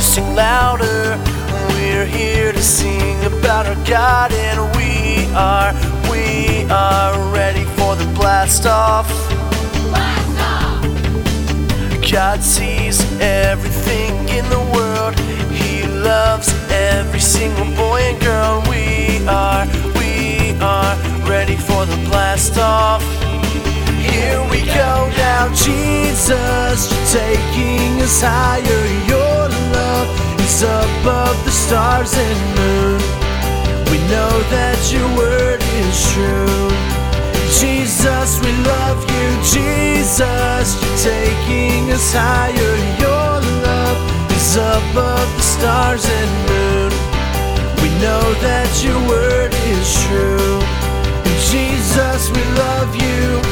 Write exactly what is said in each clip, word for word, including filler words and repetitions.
sing louder. We're here to sing about our God, and we are, we are ready for the blast off. Blast off! God sees everything in the world. He loves every single boy and girl. We are, we are ready for the blast off. Here we go now, Jesus, you're taking us higher. Your love is above the stars and moon. We know that your word is true. Jesus, we love you. Jesus, you're taking us higher. Your love is above the stars and moon. We know that your word is true. Jesus, we love you.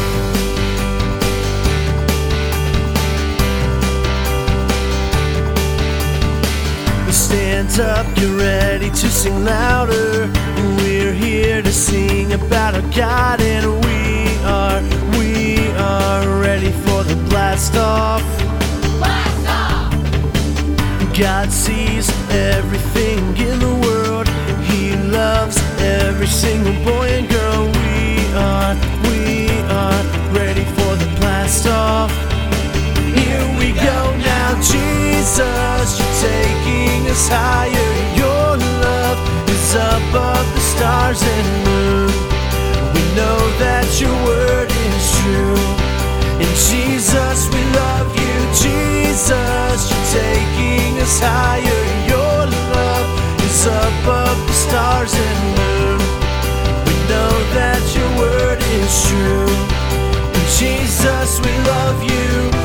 Stand up, you're ready to sing louder. We're here to sing about our God, and we are, we are ready for the blast off. Blast off! God sees everything in the world. He loves every single boy and girl. We are, we are ready for the blast off. Here we go now, Jesus, you're taking us higher. Your love is above the stars and moon. We know that your word is true. And Jesus, we love you. Jesus, you're taking us higher. Your love is above the stars and moon. We know that your word is true. And Jesus, we love you.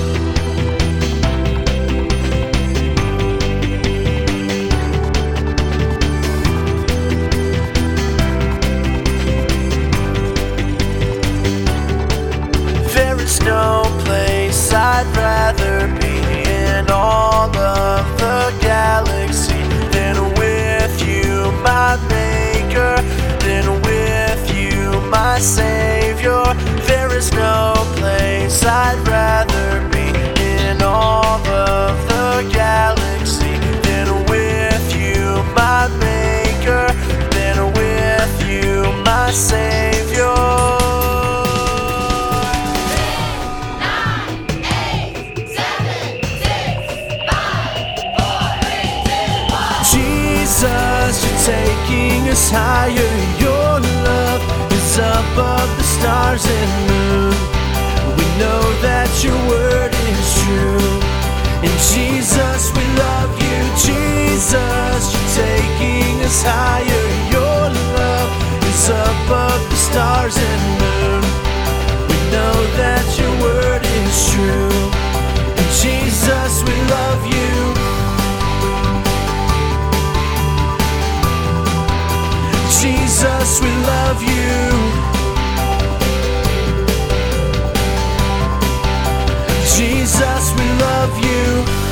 There's no place I'd rather be in all of the galaxy than with you, my maker, than with you, my savior. There is no place I'd rather be in all of the galaxy than with you, my maker, than with you, my savior. Jesus, you're taking us higher. Your love is above the stars and moon. We know that your word is true. And Jesus, we love you. Jesus, you're taking us higher. Your love is above the stars and moon. We know that your word is true. And Jesus, we love you. Jesus, we love you. Jesus, we love you.